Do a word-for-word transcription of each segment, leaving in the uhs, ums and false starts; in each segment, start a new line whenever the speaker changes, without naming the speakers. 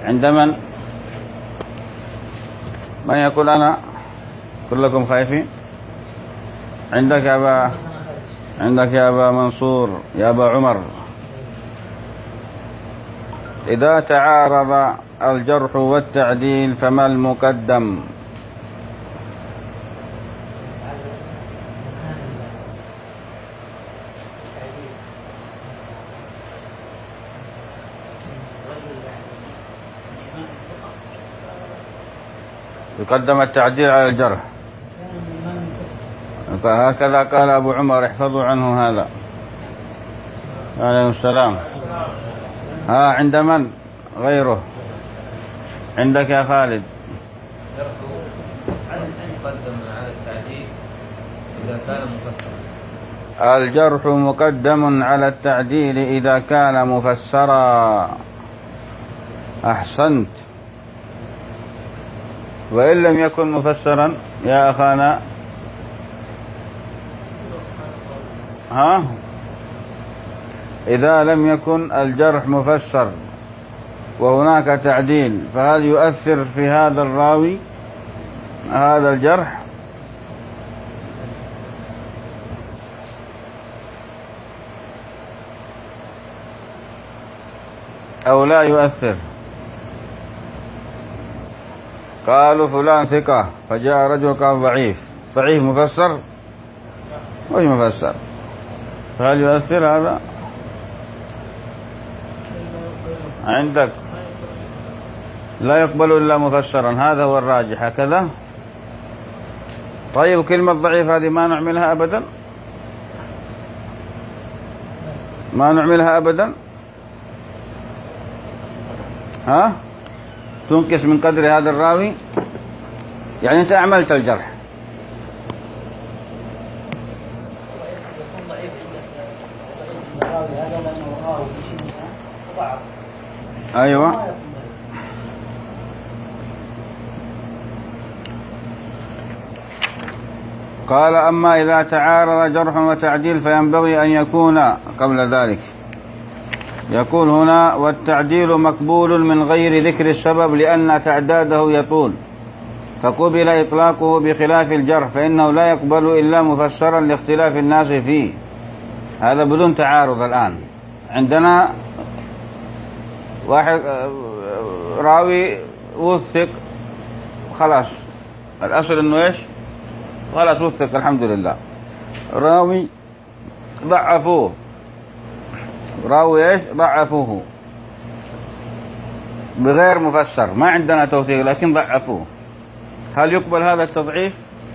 عند من؟ من يقول أنا؟ كلكم خايفين؟ عندك يا أبا عندك يا أبا منصور، يا أبا عمر. إذا تعارض الجرح والتعديل فما المقدم؟ يقدم التعديل على الجرح، هكذا قال أبو عمر، احفظوا عنه هذا. عليه السلام. ها عند من غيره؟ عندك يا خالد.
مقدم على التعديل إذا كان مفسرا.
الجرح مقدم على التعديل إذا كان مفسرا. أحسنت. وإن لم يكن مفسرا يا أخانا؟ ها إذا لم يكن الجرح مفسر وهناك تعديل، فهل يؤثر في هذا الراوي هذا الجرح؟ أو لا يؤثر؟ قالوا فلان ثقة فجاء رجل قال ضعيف. صحيح مفسر وش مفسر؟ فهل يؤثر هذا؟ عندك لا يقبل إلا مفسرا، هذا هو الراجح هكذا. طيب كلمة ضعيف هذه ما نعملها أبدا، ما نعملها أبدا. ها تنقص من قدر هذا الراوي، يعني أنت أعملت الجرح. أيوة. قال أما إذا تعارض جرح وتعديل فينبغي أن يكون قبل ذلك. يقول هنا والتعديل مقبول من غير ذكر السبب لأن تعداده يطول، فقبل إطلاقه بخلاف الجرح فإنه لا يقبل إلا مفسرا لاختلاف الناس فيه. هذا بدون تعارض. الآن عندنا واحد راوي وثق خلاص، الأصل إنه إيش؟ خلاص وثق الحمد لله. راوي ضعفوه، راوي إيش؟ ضعفوه بغير مفسر، ما عندنا توثيق لكن ضعفوه. هل يقبل هذا التضعيف؟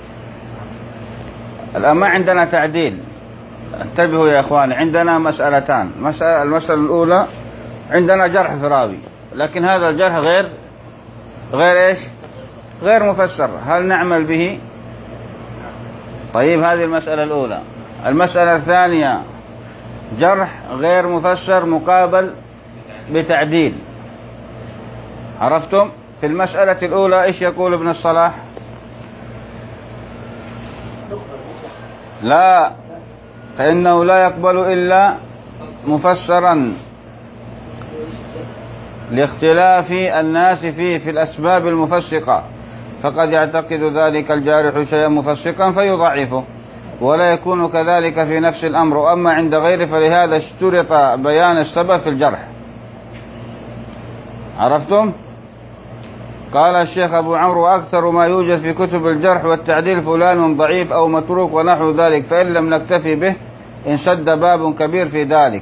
الآن ما عندنا تعديل. انتبهوا يا إخواني، عندنا مسألتان. مسألة المسألة الأولى عندنا جرح في راوي، لكن هذا الجرح غير غير إيش؟ غير مفسر. هل نعمل به؟ طيب هذه المسألة الأولى. المسألة الثانية جرح غير مفسر مقابل بتعديل. عرفتم؟ في المسألة الأولى إيش يقول ابن الصلاح؟ لا، فإنه لا يقبل إلا مفسرا لاختلاف الناس فيه في الأسباب المفسقة، فقد يعتقد ذلك الجارح شيئا مفسقا فيضعفه، ولا يكون كذلك في نفس الأمر. أما عند غيره فلهذا اشترط بيان السبب في الجرح. عرفتم؟ قال الشيخ أبو عمرو أكثر ما يوجد في كتب الجرح والتعديل فلان ضعيف أو متروك ونحو ذلك، فإن لم نكتفي به انسد باب كبير في ذلك.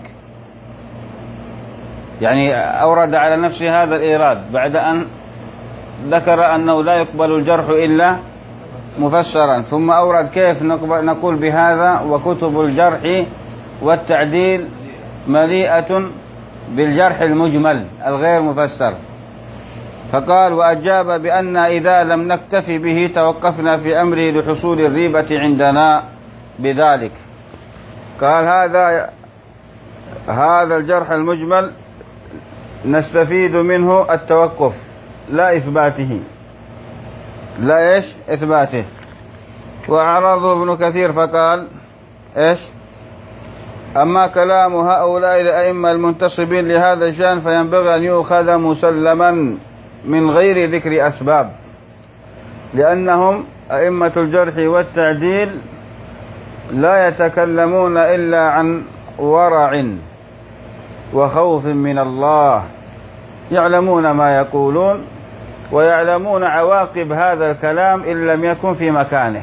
يعني أورد على نفسه هذا الإيراد بعد أن ذكر أنه لا يقبل الجرح إلا مفسرا، ثم أورد كيف نقول بهذا وكتب الجرح والتعديل مليئة بالجرح المجمل الغير مفسر. فقال وأجاب بأن إذا لم نكتفي به توقفنا في أمره لحصول الريبة عندنا بذلك. قال هذا هذا الجرح المجمل نستفيد منه التوقف لا إثباته، لا إيش؟ إثباته. وأعرضه ابن كثير فقال إيش؟ أما كلام هؤلاء الأئمة المنتصبين لهذا الشأن فينبغي أن يؤخذ مسلما من غير ذكر أسباب، لأنهم أئمة الجرح والتعديل لا يتكلمون إلا عن ورع وخوف من الله، يعلمون ما يقولون ويعلمون عواقب هذا الكلام إن لم يكن في مكانه.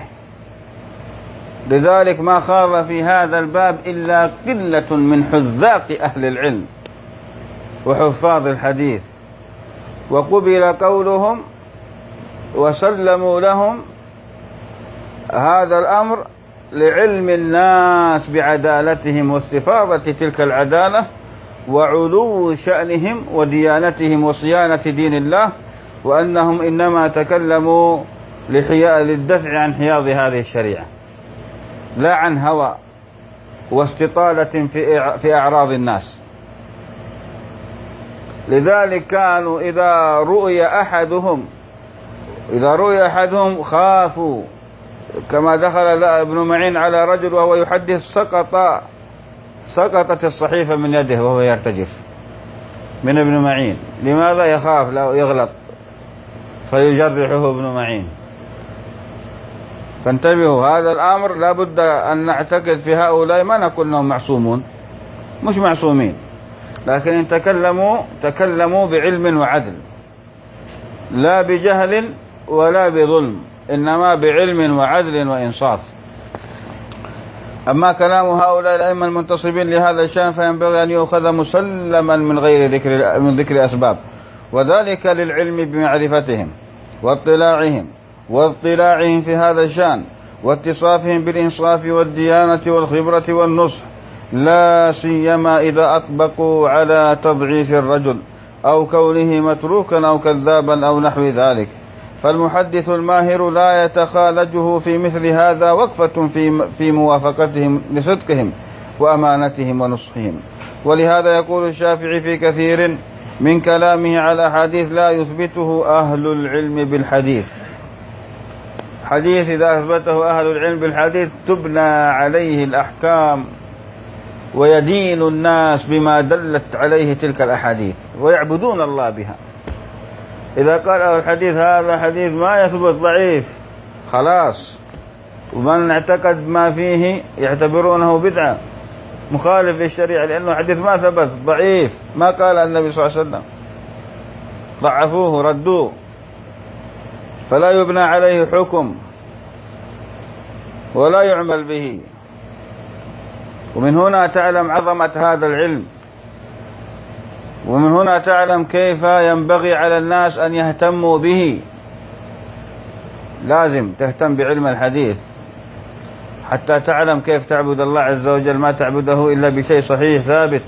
لذلك ما خاض في هذا الباب إلا قلة من حذاق أهل العلم وحفاظ الحديث، وقبل قولهم وسلموا لهم هذا الأمر لعلم الناس بعدالتهم واستفاضة تلك العدالة وعلو شأنهم وديانتهم وصيانة دين الله، وأنهم إنما تكلموا للدفع عن حياض هذه الشريعة لا عن هوى واستطالة في أعراض الناس. لذلك كانوا إذا رؤي أحدهم إذا رؤي أحدهم خافوا، كما دخل ابن معين على رجل وهو يحدث سقط سقطت الصحيفة من يده وهو يرتجف من ابن معين. لماذا؟ يخاف لا يغلط فيجرحه ابن معين. فانتبهوا، هذا الأمر لا بد أن نعتقد في هؤلاء، ما نقول أنهم معصومون، مش معصومين، لكن إن تكلموا تكلموا بعلم وعدل، لا بجهل ولا بظلم، إنما بعلم وعدل وإنصاف. أما كلام هؤلاء الأئمة المنتصبين لهذا الشأن فينبغي أن يؤخذ مسلما من غير ذكر من ذكر أسباب، وذلك للعلم بمعرفتهم واطلاعهم واطلاعهم في هذا الشأن واتصافهم بالإنصاف والديانة والخبرة والنصح، لا سيما إذا أطبقوا على تضعيف الرجل أو كونه متروكا أو كذابا أو نحو ذلك. فالمحدث الماهر لا يتخالجه في مثل هذا وقفة في في موافقتهم لصدقهم وأمانتهم ونصحهم. ولهذا يقول الشافعي في كثير من كلامه على أحاديث لا يثبته أهل العلم بالحديث. حديث إذا أثبته أهل العلم بالحديث تبنى عليه الأحكام ويدين الناس بما دلت عليه تلك الأحاديث ويعبدون الله بها. إذا قال أهل الحديث هذا حديث ما يثبت ضعيف خلاص، ومن اعتقد ما فيه يعتبرونه بدعة مخالف للشريعة، لأنه حديث ما ثبت ضعيف، ما قال النبي صلى الله عليه وسلم، ضعفوه ردوه، فلا يبنى عليه حكم ولا يعمل به. ومن هنا تعلم عظمة هذا العلم، ومن هنا تعلم كيف ينبغي على الناس أن يهتموا به. لازم تهتم بعلم الحديث حتى تعلم كيف تعبد الله عز وجل، ما تعبده إلا بشيء صحيح ثابت.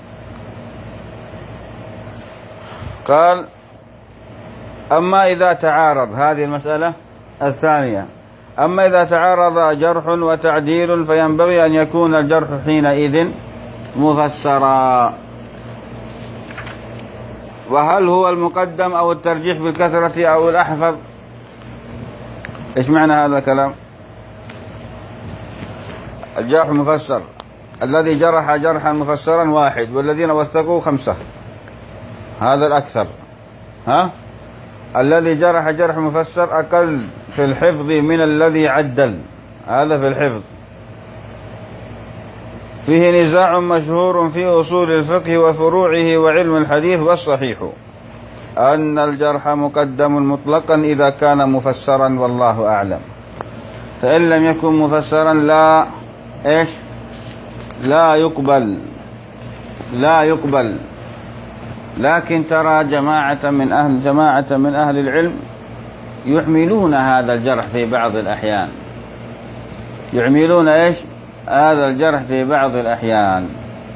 قال: أما إذا تعارض، هذه المسألة الثانية، أما إذا تعارض جرح وتعديل فينبغي أن يكون الجرح حينئذ مفسرا. وهل هو المقدم أو الترجيح بالكثرة أو الأحفظ؟ إيش معنى هذا الكلام؟ الجرح مفسر، الذي جرح جرحا مفسرا واحد، والذين وثقوا خمسة، هذا الأكثر. ها؟ الذي جرح جرح مفسر أقل في الحفظ من الذي عدل، هذا في الحفظ. فيه نزاع مشهور في أصول الفقه وفروعه وعلم الحديث، والصحيح أن الجرح مقدم مطلقا إذا كان مفسرا، والله أعلم. فإن لم يكن مفسرا لا إيش لا يقبل لا يقبل لكن ترى جماعة من أهل جماعة من أهل العلم يحملون هذا الجرح في بعض الأحيان، يحملون إيش هذا الجرح في بعض الأحيان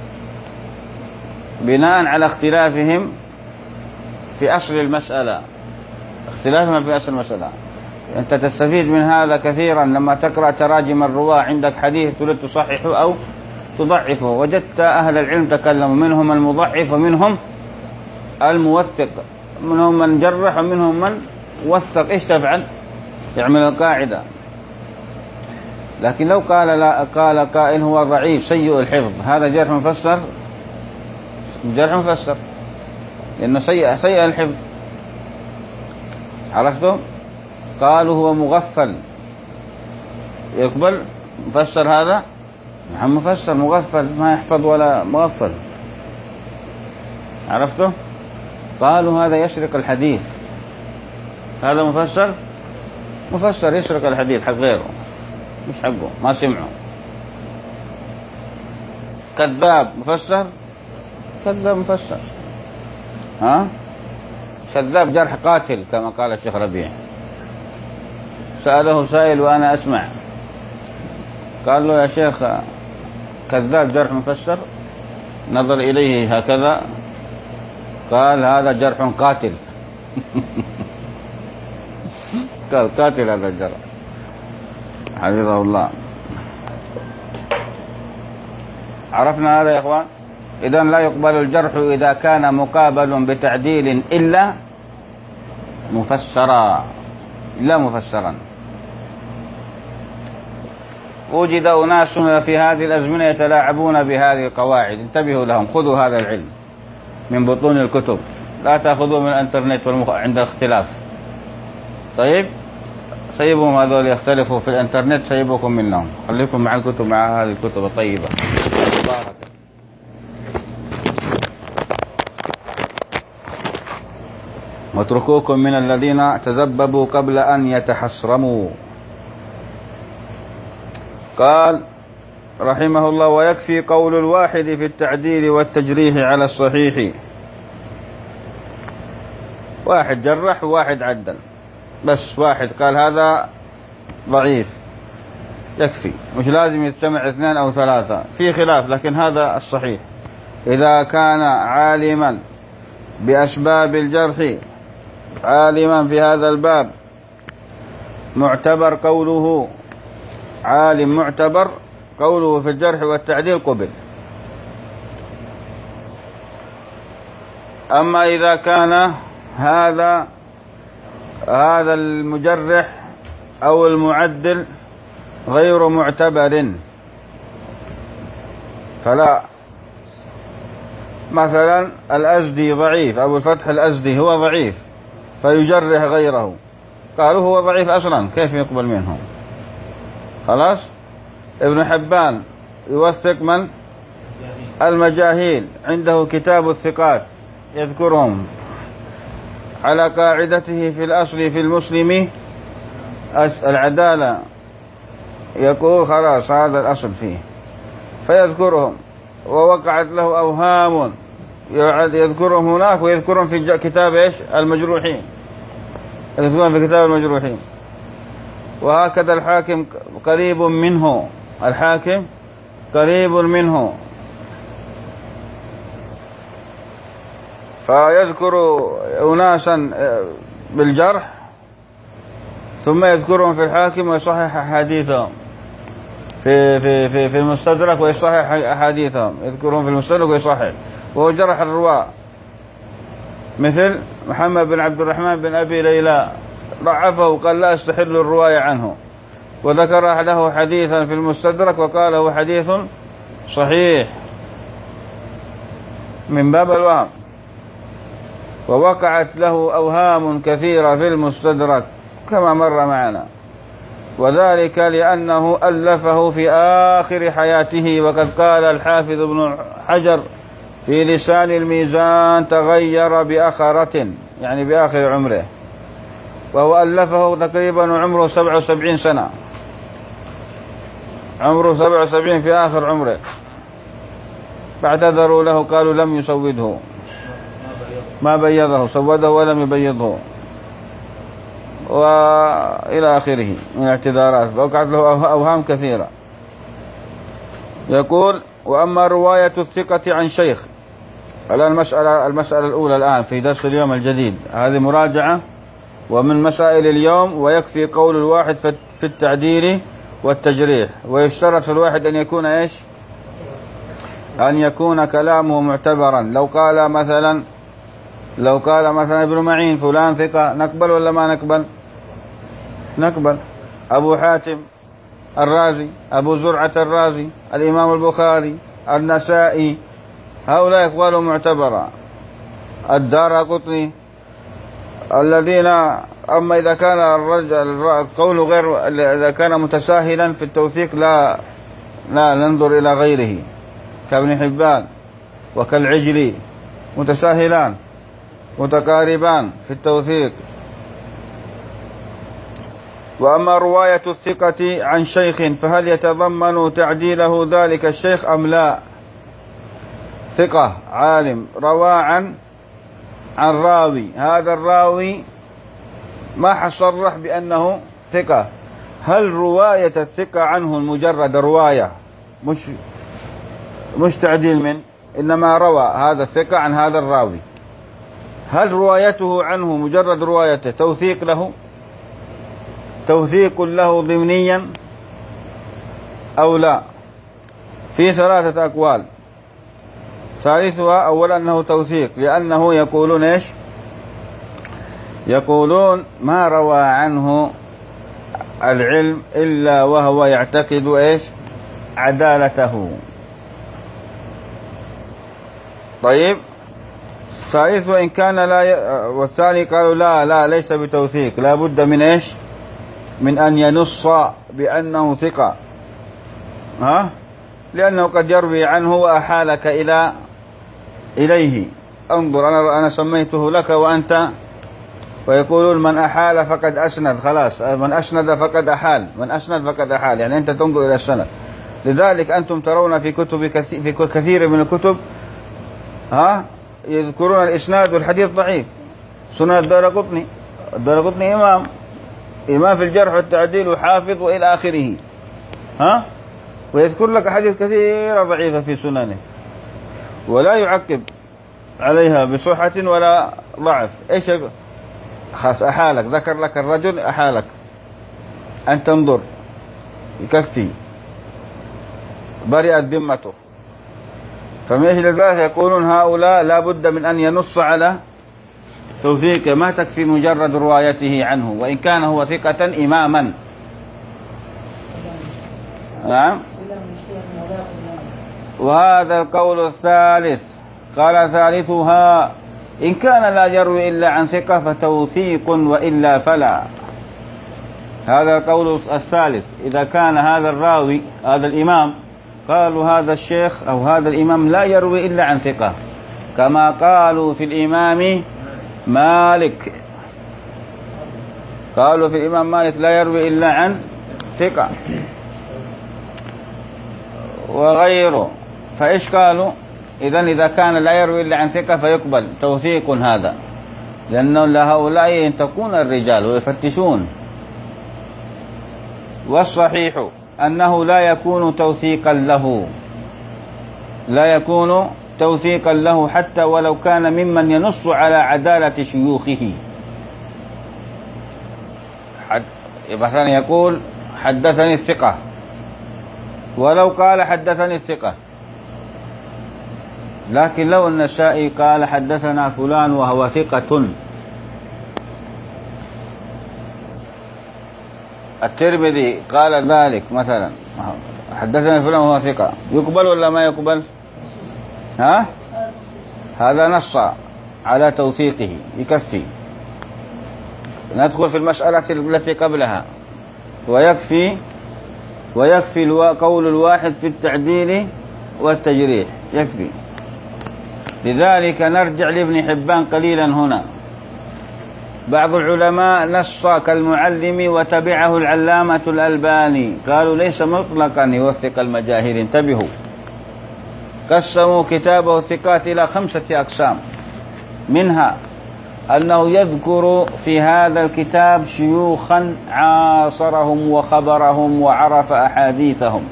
بناء على اختلافهم في أصل المسألة، اختلافهم في أصل المسألة. أنت تستفيد من هذا كثيرا لما تقرأ تراجم الرواة، عندك حديث تريد تصححه أو تضعفه، وجدت أهل العلم تكلموا، منهم المضعف ومنهم الموثق، منهم من جرح ومنهم من وثق. إيش تفعل؟ يعمل القاعدة: لكن لو قال لا قال قائل هو ضعيف سيء الحفظ، هذا جرح مفسر، جرح مفسر لأنه سيء سيء الحفظ. عرفتم؟ قالوا هو مغفل، يقبل مفسر هذا؟ نعم مفسر مغفل ما يحفظ ولا مغفل. عرفتم؟ قالوا هذا يسرق الحديث، هذا مفسر مفسر يسرق الحديث حق غيره مش حقه ما سمعه. كذاب مفسر، كذاب مفسر. ها كذاب جرح قاتل كما قال الشيخ ربيع. سأله سائل وأنا أسمع، قال له يا شيخ كذاب جرح مفسر؟ نظر إليه هكذا قال هذا جرح قاتل. قال قاتل هذا الجرح، حفظه الله. عرفنا هذا يا إخوان؟ إذن لا يقبل الجرح إذا كان مقابل بتعديل إلا مفسرا، لا مفسرا. وجد أناس في هذه الأزمنة يتلاعبون بهذه القواعد، انتبهوا لهم، خذوا هذا العلم من بطون الكتب، لا تأخذوه من الانترنت والمخ... عند اختلاف. طيب سيبهم هذول يختلفوا في الانترنت، سيبوكم منهم، خليكم مع الكتب، مع هذه الكتب الطيبة المباركة. واتركوكم من الذين تذببوا قبل أن يتحصرموا. قال رحمه الله ويكفي قول الواحد في التعديل والتجريح على الصحيح. واحد جرح وواحد عدل، بس واحد قال هذا ضعيف يكفي، مش لازم يجتمع اثنين أو ثلاثة، في خلاف لكن هذا الصحيح. إذا كان عالما بأسباب الجرح، عالما في هذا الباب، معتبر قوله، عالم معتبر قوله في الجرح والتعديل قبل. أما إذا كان هذا هذا المجرح أو المعدل غير معتبر فلا. مثلا الأزدي ضعيف، أبو الفتح الأزدي هو ضعيف فيجرح غيره، قالوا هو ضعيف أصلا كيف يقبل منه؟ خلاص. ابن حبان يوثق من؟ المجاهيل، عنده كتاب الثقات يذكرهم على قاعدته في الأصل في المسلم العدالة، يقول خلاص هذا الأصل فيه فيذكرهم، ووقعت له أوهام يذكرهم هناك ويذكرهم في كتاب إيش؟ المجروحين، يذكرهم في كتاب المجروحين. وهكذا الحاكم قريب منه، الحاكم قريب منه فيذكر أناسا بالجرح ثم يذكرهم في الحاكم ويصحح أحاديثهم في في في في المستدرك ويصحح أحاديثهم، يذكرهم في المستدرك ويصحح، وهو جرح الرواة مثل محمد بن عبد الرحمن بن أبي ليلى، ضعفه وقال لا استحل الرواية عنه، وذكر له حديثا في المستدرك وقال هو حديث صحيح من باب الوهم. ووقعت له أوهام كثيرة في المستدرك كما مر معنا، وذلك لأنه ألفه في آخر حياته، وقد قال الحافظ ابن حجر في لسان الميزان تغير بآخرة، يعني بآخر عمره، وهو ألفه تقريبا عمره سبع وسبعين سنة، عمره سبع وسبعين في آخر عمره، فاعتذروا له قالوا لم يسوده، ما بيضه، سوده ولم يبيضه، وإلى آخره من الاعتذارات، وقعت له أوهام كثيرة. يقول وأما رواية الثقة عن شيخ، الآن المسألة, المسألة الأولى الآن في درس اليوم الجديد، هذه مراجعة ومن مسائل اليوم. ويكفي قول الواحد في التعديل والتجريح، ويشترط في الواحد أن يكون إيش؟ أن يكون كلامه معتبرا. لو قال مثلا لو قال مثلا ابن معين فلان ثقة، نقبل ولا ما نقبل؟ نقبل. أبو حاتم الرازي، أبو زرعة الرازي، الإمام البخاري، النسائي، هؤلاء أقوال معتبرة، الدارقطني، الذين أما إذا كان الرجل القول غير، إذا كان متساهلا في التوثيق لا لا ننظر إلى غيره كابن حبان وكالعجلي، متساهلان متقاربان في التوثيق. وأما رواية الثقة عن شيخ فهل يتضمن تعديله ذلك الشيخ أم لا؟ ثقة عالم روى عن عن راوي، هذا الراوي ما حصرح بأنه ثقة، هل رواية الثقة عنه المجرد رواية مش مش تعديل من، إنما روى هذا الثقة عن هذا الراوي، هل روايته عنه مجرد روايته توثيق له، توثيق له ضمنيا أو لا؟ في ثلاثة أقوال. ثالثها أولا أنه توثيق، لأنه يقولون إيش؟ يقولون ما روى عنه العلم إلا وهو يعتقد إيش؟ عدالته. طيب، ثالث وإن كان لا ي... والثاني قالوا لا لا ليس بتوثيق، لا بد من إيش؟ من أن ينص بأنه ثقة، ها؟ لأنه قد يروي عنه وأحالك إلى إليه، انظر أنا أنا سميته لك وأنت، ويقولون من أحال فقد أسند، خلاص من أسند فقد أحال، من أسند فقد أحال، يعني أنت تنظر إلى السند. لذلك أنتم ترون في كتب كثير في كثير من الكتب ها يذكرون الإسناد والحديث ضعيف. سنن الدارقطني، الدارقطني إمام إمام في الجرح والتعديل وحافظ وإلى آخره، ها، ويذكر لك حديث كثيرة ضعيفة في سننه ولا يعقب عليها بصحة ولا ضعف. إيش خاص أحالك، ذكر لك الرجل أحالك أن تنظر يكفي، برئت ذمته. فمن أجل ذلك يقولون هؤلاء لا بد من أن ينص على توثيقه، ما تكفي مجرد روايته عنه وإن كان هو ثقة إماما. نعم. وهذا القول الثالث. قال ثالثها إن كان لا يروي إلا عن ثقة فتوثيق وإلا فلا. هذا القول الثالث، إذا كان هذا الراوي هذا الإمام، قالوا هذا الشيخ أو هذا الإمام لا يروي إلا عن ثقة، كما قالوا في الإمام مالك، قالوا في الإمام مالك لا يروي إلا عن ثقة وغيره. فإيش قالوا؟ إذن إذا كان لا يروي إلا عن ثقة فيقبل توثيق هذا، لأنه لهؤلاء ينتقون الرجال ويفتشون. والصحيح أنه لا يكون توثيقا له، لا يكون توثيقا له حتى ولو كان ممن ينص على عدالة شيوخه. حد مثلا يقول حدثني الثقة، ولو قال حدثني الثقة، لكن لو النسائي قال حدثنا فلان وهو ثقة، الترمذي قال ذلك مثلا حدثنا فلان وهو ثقة، يقبل ولا ما يقبل؟ ها؟ هذا نص على توثيقه يكفي. ندخل في المسألة التي قبلها، ويكفي ويكفي قول الواحد في التعديل والتجريح يكفي. لذلك نرجع لابن حبان قليلا هنا. بعض العلماء نص كالمعلم وتبعه العلامة الألباني، قالوا ليس مطلقا يوثق المجاهيل، انتبهوا، قسموا كتابه الثقات إلى خمسة أقسام، منها أنه يذكر في هذا الكتاب شيوخا عاصرهم وخبرهم وعرف أحاديثهم،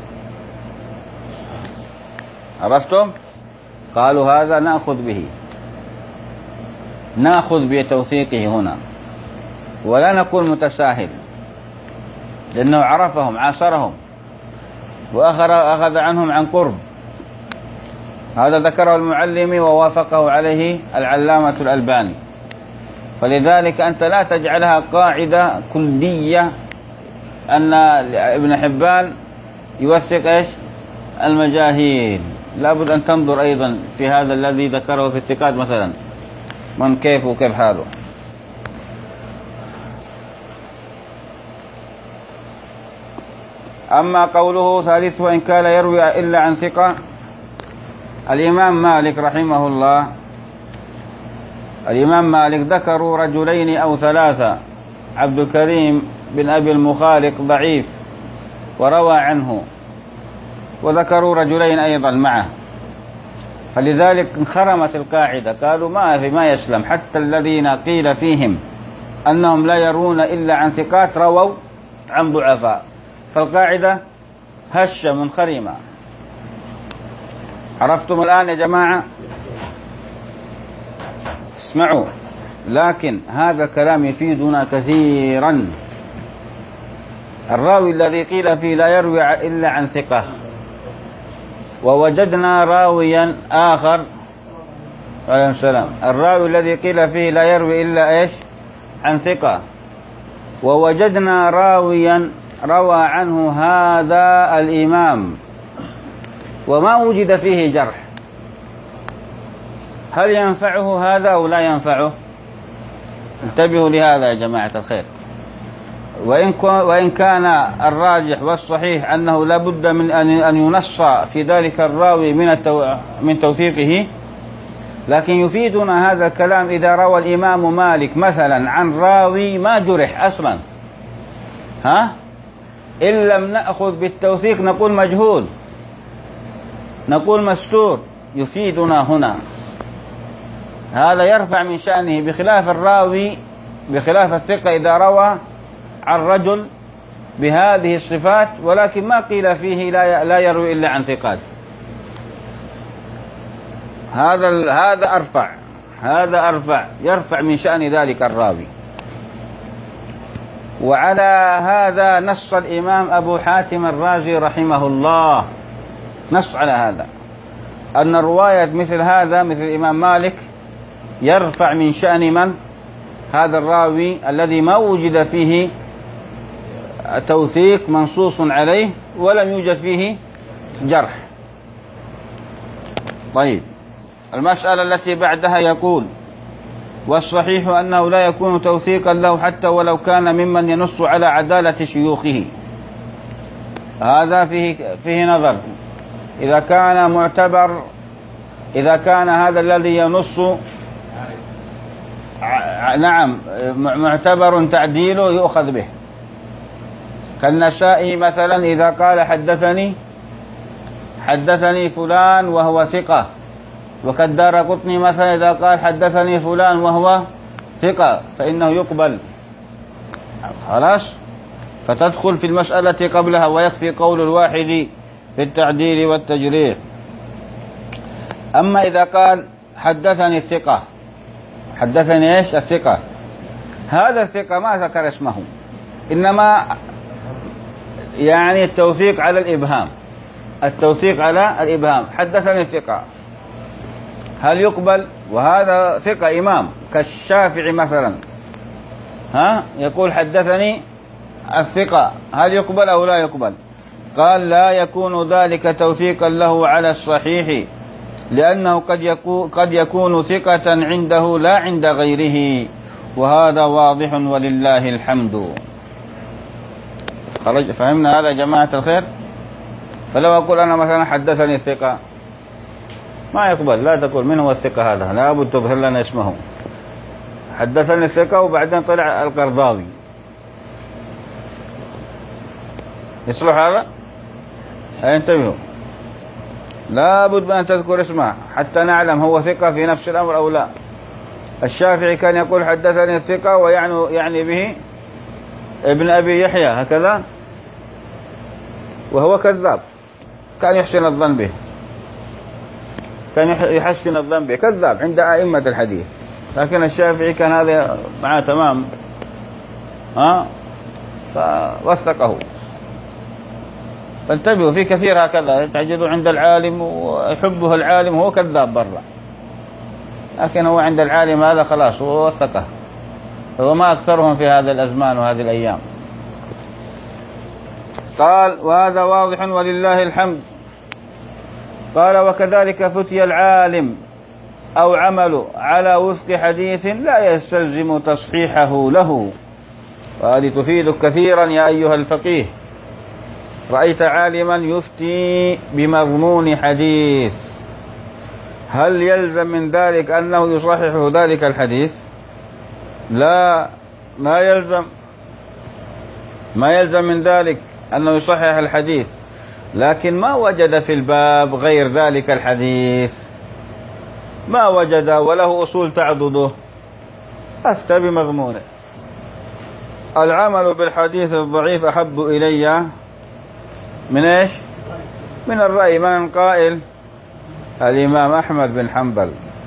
عرفتم؟ قالوا هذا نأخذ به، نأخذ بتوثيقه هنا، ولا نكون متساهل، لأنه عرفهم عاصرهم وأخذ عنهم عن قرب. هذا ذكره المعلم ووافقه عليه العلامة الألباني. فلذلك أنت لا تجعلها قاعدة كلية أن ابن حبان يوثق إيش المجاهيل. لابد أن تنظر أيضا في هذا الذي ذكره في الثقات مثلا من كيف وكيف حاله. أما قوله ثالث وإن كان يروي إلا عن ثقة، الإمام مالك رحمه الله الإمام مالك ذكروا رجلين أو ثلاثة، عبد الكريم بن أبي المخالق ضعيف وروى عنه، وذكروا رجلين أيضا معه، فلذلك انخرمت القاعدة، قالوا ما في ما يسلم، حتى الذين قيل فيهم أنهم لا يرون إلا عن ثقات رووا عن ضعفاء، فالقاعدة هشة منخرمة. عرفتم الآن يا جماعة؟ اسمعوا، لكن هذا الكلام يفيدنا كثيرا. الراوي الذي قيل فيه لا يروي إلا عن ثقة، ووجدنا راويا آخر عليه السلام، الراوي الذي قيل فيه لا يروي إلا إيش عن ثقة، ووجدنا راويا روى عنه هذا الإمام وما وجد فيه جرح، هل ينفعه هذا أو لا ينفعه؟ انتبهوا لهذا يا جماعة الخير. وإن كان الراجح والصحيح أنه لا بد من أن ينص في ذلك الراوي من من توثيقه، لكن يفيدنا هذا الكلام إذا روى الإمام مالك مثلا عن راوي ما جرح أصلا، ها إن لم نأخذ بالتوثيق نقول مجهول، نقول مستور، يفيدنا هنا. هذا يرفع من شأنه، بخلاف الراوي بخلاف الثقة إذا روى عن رجل بهذه الصفات ولكن ما قيل فيه لا يروي إلا عن ثقات، هذا هذا أرفع هذا أرفع يرفع من شأن ذلك الراوي. وعلى هذا نص الإمام أبو حاتم الرازي رحمه الله، نص على هذا أن الرواية مثل هذا مثل الإمام مالك يرفع من شأن من؟ هذا الراوي الذي ما وجد فيه توثيق منصوص عليه ولم يوجد فيه جرح. طيب، المسألة التي بعدها يقول والصحيح أنه لا يكون توثيقا له حتى ولو كان ممن ينص على عدالة شيوخه. هذا فيه, فيه نظر، إذا كان معتبر إذا كان هذا الذي ينص نعم معتبر تعديله يؤخذ به، كالنسائي مثلا إذا قال حدثني حدثني فلان وهو ثقة، وكالدارقطني مثلا إذا قال حدثني فلان وهو ثقة فإنه يقبل خلاص، فتدخل في المسألة قبلها، ويكفي قول الواحد في التعديل والتجريح. أما إذا قال حدثني الثقة حدثني إيش الثقة، هذا الثقة ما ذكر اسمه، إنما يعني التوثيق على الإبهام التوثيق على الإبهام حدثني الثقة، هل يقبل؟ وهذا ثقة إمام كالشافعي مثلا، ها يقول حدثني الثقة، هل يقبل أو لا يقبل؟ قال لا يكون ذلك توثيقا له على الصحيح، لأنه قد يكون, قد يكون ثقة عنده لا عند غيره، وهذا واضح ولله الحمد. خرج فهمنا هذا يا جماعة الخير؟ فلو أقول أنا مثلا حدثني الثقة ما يقبل، لا تقول من هو الثقة هذا، لا بد تظهر لنا اسمه. حدثني الثقة وبعدين طلع القرضاوي، يصلح هذا؟ انتبهوا، لا بد أن تذكر اسمه حتى نعلم هو ثقة في نفس الأمر أو لا. الشافعي كان يقول حدثني الثقة ويعني يعني به ابن أبي يحيى هكذا، وهو كذاب، كان يحسن الظن به كان يحسن الظن به كذاب عند أئمة الحديث، لكن الشافعي كان هذا معه تمام، ها فوثقه. فانتبهوا، في كثير هكذا تجدوا عند العالم ويحبه العالم هو كذاب برا، لكن هو عند العالم هذا خلاص هو وثقه، فهو ما أكثرهم في هذا الأزمان وهذه الأيام. قال وهذا واضح ولله الحمد. قال وكذلك فتي العالم أو عمل على وفق حديث لا يستلزم تصحيحه له. وهذه تفيدك كثيرا يا أيها الفقيه. رأيت عالما يفتي بمضمون حديث، هل يلزم من ذلك أنه يصحح ذلك الحديث؟ لا، ما يلزم ما يلزم من ذلك أنه يصحح الحديث، لكن ما وجد في الباب غير ذلك الحديث، ما وجد وله أصول تعضده، أفتى بمضمونه. العمل بالحديث الضعيف أحب إلي من إيش؟ من الرأي. من قائل؟ الإمام أحمد بن حنبل.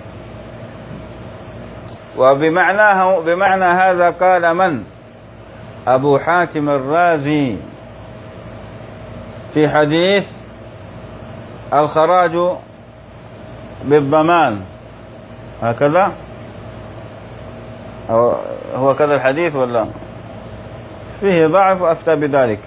وبمعناه بمعنى هذا قال من؟ أبو حاتم الرازي في حديث الخراج بالضمان، هكذا هو كذا الحديث ولا فيه ضعف وأفتى بذلك.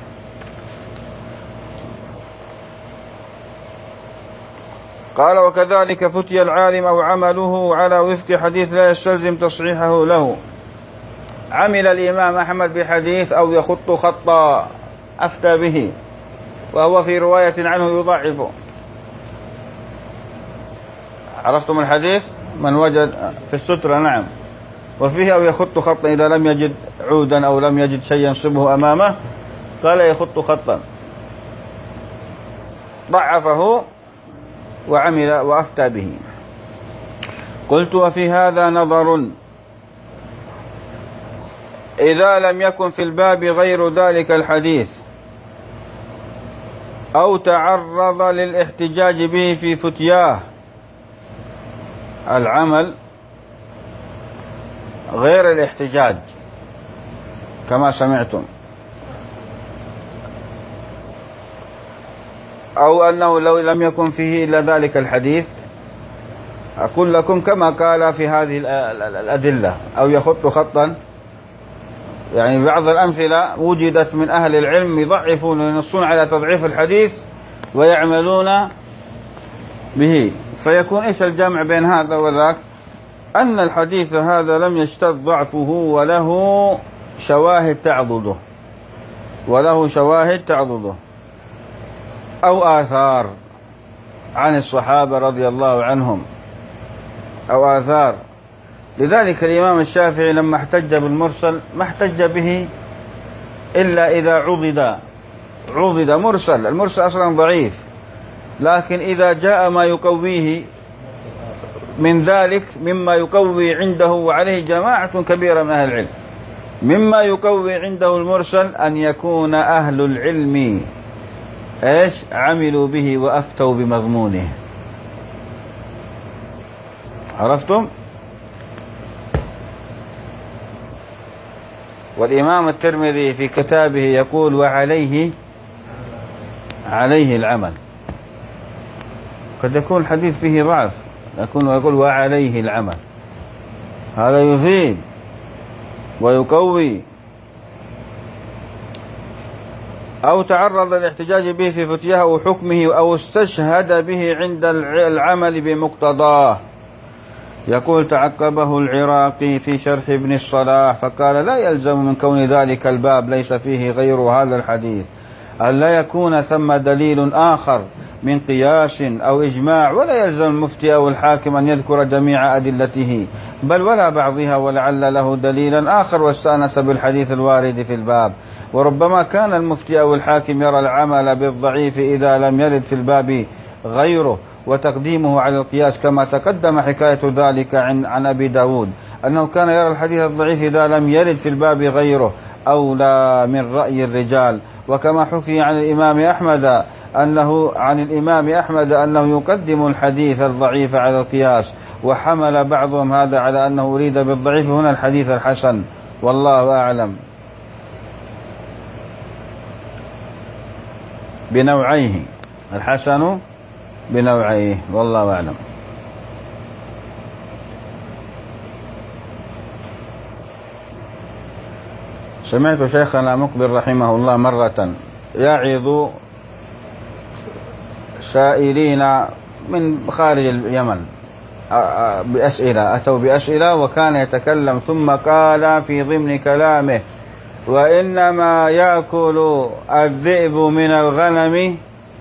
قال وكذلك فتي العالم أو عمله على وفق حديث لا يستلزم تصحيحه له. عمل الإمام أحمد بحديث أو يخط خطا أفتى به، وهو في رواية عنه يضعفه. عرفتم الحديث؟ من وجد في السترة، نعم، وفيه أو يخط خطا إذا لم يجد عودا أو لم يجد شيء ينصبه أمامه قال يخط خطا، ضعفه وعمل وأفتى به. قلت وفي هذا نظر. إذا لم يكن في الباب غير ذلك الحديث أو تعرض للاحتجاج به في فتياه، العمل غير الاحتجاج كما سمعتم، أو أنه لو لم يكن فيه إلا ذلك الحديث، أقول لكم كما قال في هذه الأدلة، أو يخط خطا، يعني بعض الأمثلة وجدت من أهل العلم يضعفون وينصون على تضعيف الحديث ويعملون به، فيكون إيش الجمع بين هذا وذاك؟ أن الحديث هذا لم يشتد ضعفه وله شواهد تعضده وله شواهد تعضده أو آثار عن الصحابة رضي الله عنهم أو آثار. لذلك الإمام الشافعي لما احتج بالمرسل ما احتج به إلا إذا عضد عضد مرسل، المرسل أصلا ضعيف، لكن إذا جاء ما يقويه من ذلك مما يقوي عنده، وعليه جماعة كبيرة من أهل العلم، مما يقوي عنده المرسل أن يكون أهل العلم إيش عملوا به وأفتوا بمضمونه. عرفتم؟ والإمام الترمذي في كتابه يقول وعليه عليه العمل. قد يكون الحديث فيه ضعف، يكون ويقول وعليه العمل، هذا يفيد ويقوي. أو تعرض الاحتجاج به في فتياه أو حكمه أو استشهد به عند العمل بمقتضاه. يقول تعقبه العراقي في شرح ابن الصلاح فقال لا يلزم من كون ذلك الباب ليس فيه غير هذا الحديث أن لا يكون ثم دليل آخر من قياس أو إجماع، ولا يلزم المفتي أو الحاكم أن يذكر جميع أدلته بل ولا بعضها، ولعل له دليلا آخر واستأنس بالحديث الوارد في الباب. وربما كان المفتي أو الحاكم يرى العمل بالضعيف إذا لم يرد في الباب غيره وتقديمه على القياس، كما تقدم حكاية ذلك عن, عن أبي داود أنه كان يرى الحديث الضعيف إذا لم يرد في الباب غيره أولى من رأي الرجال. وكما حكي عن الإمام أحمد أنه عن الإمام أحمد أنه يقدم الحديث الضعيف على القياس، وحمل بعضهم هذا على أنه أريد بالضعيف هنا الحديث الحسن، والله أعلم. بنوعيه، الحسن بنوعيه، والله أعلم. سمعت شيخنا مقبل رحمه الله مرة يعظ سائلين من خارج اليمن بأسئلة، أتوا بأسئلة وكان يتكلم، ثم قال في ضمن كلامه: وإنما يأكل الذئب من الغنم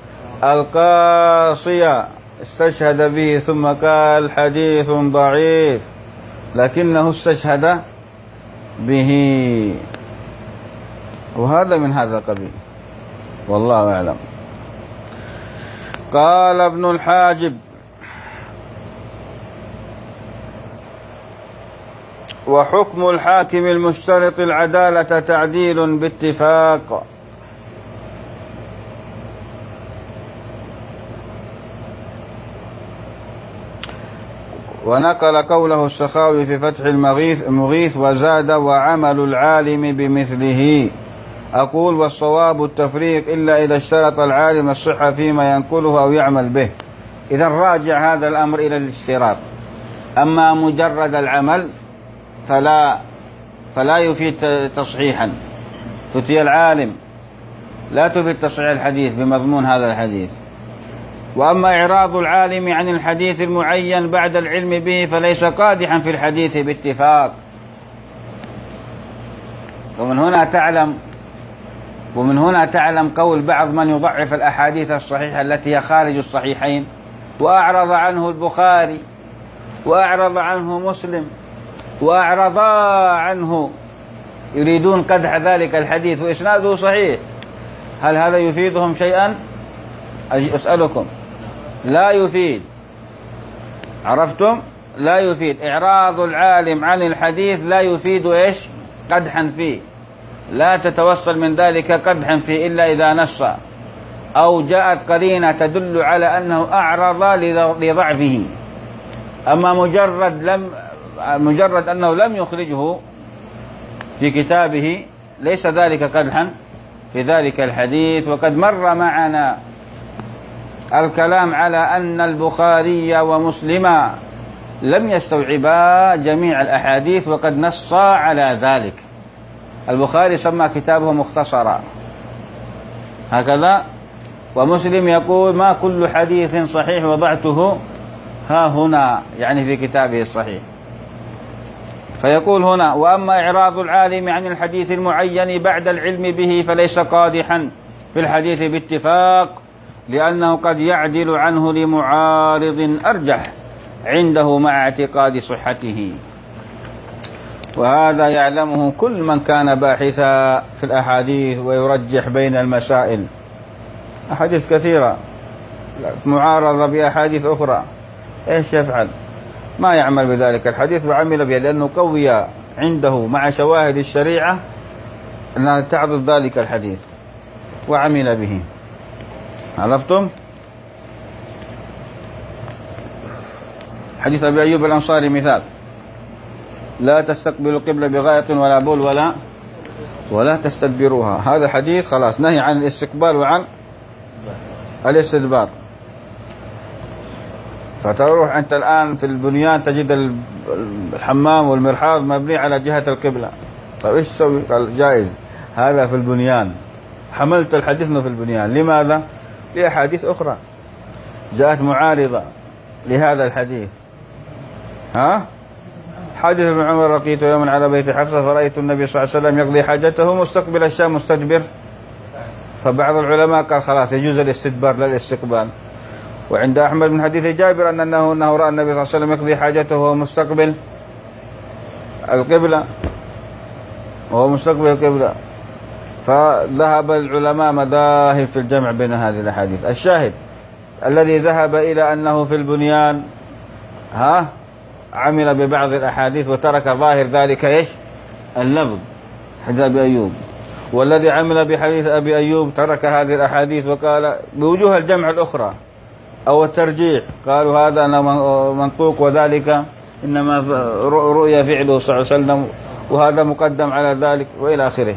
القاصية. استشهد به ثم قال: حديث ضعيف، لكنه استشهد به. وهذا من هذا القبيل، والله أعلم. قال ابن الحاجب: وحكم الحاكم المشترط العدالة تعديل باتفاق. ونقل قوله السخاوي في فتح المغيث: وزاد: وعمل العالم بمثله. أقول: والصواب التفريق إلا إذا اشترط العالم الصحة فيما ينقله أو يعمل به. إذا راجع هذا الأمر إلى الاشتراط. أما مجرد العمل فلا فلا يفيد تصحيحا. فتي العالم لا تفيد تصحيح الحديث بمضمون هذا الحديث. وأما إعراض العالم عن الحديث المعين بعد العلم به فليس قادحا في الحديث باتفاق. ومن هنا تعلم ومن هنا تعلم قول بعض من يضعف الأحاديث الصحيحة التي هي خارج الصحيحين، وأعرض عنه البخاري وأعرض عنه مسلم وأعرضا عنه، يريدون قدح ذلك الحديث وإسناده صحيح. هل هذا يفيدهم شيئا؟ أسألكم. لا يفيد. عرفتم؟ لا يفيد. إعراض العالم عن الحديث لا يفيد إيش؟ قدحا فيه. لا تتوصل من ذلك قدحا فيه إلا إذا نص أو جاءت قرينة تدل على أنه أعرض لضعفه. أما مجرد لم مجرد أنه لم يخرجه في كتابه ليس ذلك قدحا في ذلك الحديث. وقد مر معنا الكلام على أن البخاري ومسلم لم يستوعبا جميع الأحاديث، وقد نصا على ذلك. البخاري سمى كتابه مختصرا هكذا، ومسلم يقول: ما كل حديث صحيح وضعته ها هنا، يعني في كتابه الصحيح. فيقول هنا: وأما إعراض العالم عن الحديث المعين بعد العلم به فليس قادحا في الحديث باتفاق، لأنه قد يعدل عنه لمعارض أرجح عنده مع اعتقاد صحته. وهذا يعلمه كل من كان باحثا في الأحاديث ويرجح بين المسائل. أحاديث كثيرة معارضة بأحاديث أخرى، إيش يفعل؟ ما يعمل بذلك الحديث وعمل به، لأنه قوي عنده مع شواهد الشريعة أنها تعضد ذلك الحديث وعمل به. عرفتم؟ حديث أبي أيوب الأنصاري مثال: لا تستقبلوا قبلة بغاية ولا بول ولا ولا تستدبروها. هذا حديث خلاص نهي عن الاستقبال وعن الاستدبار. فتروح أنت الآن في البنيان تجد الحمام والمرحاض مبني على جهة القبلة، طيب إيش تسوي؟ قال جائز، هذا في البنيان. حملت الحديث في البنيان. لماذا؟ لأحاديث أخرى جاءت معارضة لهذا الحديث. ها؟ حديث ابن عمر: لقيت يوما على بيت حفصة فرأيت النبي صلى الله عليه وسلم يقضي حاجته مستقبل الشام مستدبر. فبعض العلماء قال خلاص يجوز الاستدبار للاستقبال. وعند أحمد من حديث جابر أن أنه, أنه رأى النبي صلى الله عليه وسلم يقضي حاجته وهو مستقبل القبلة وهو مستقبل القبلة. فذهب العلماء مذاهب في الجمع بين هذه الأحاديث. الشاهد الذي ذهب إلى أنه في البنيان ها عمل ببعض الأحاديث وترك ظاهر ذلك إيش؟ اللفظ، حديث أبي أيوب. والذي عمل بحديث أبي أيوب ترك هذه الأحاديث وقال بوجوه الجمع الأخرى أو الترجيح، قالوا هذا منطوق وذلك إنما رؤيا فعله صلى الله عليه وسلم وهذا مقدم على ذلك وإلى آخره.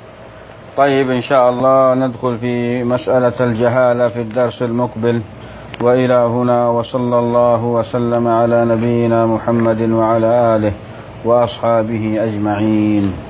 طيب إن شاء الله ندخل في مسألة الجهالة في الدرس المقبل. وإلى هنا، وصلى الله وسلم على نبينا محمد وعلى آله وأصحابه أجمعين.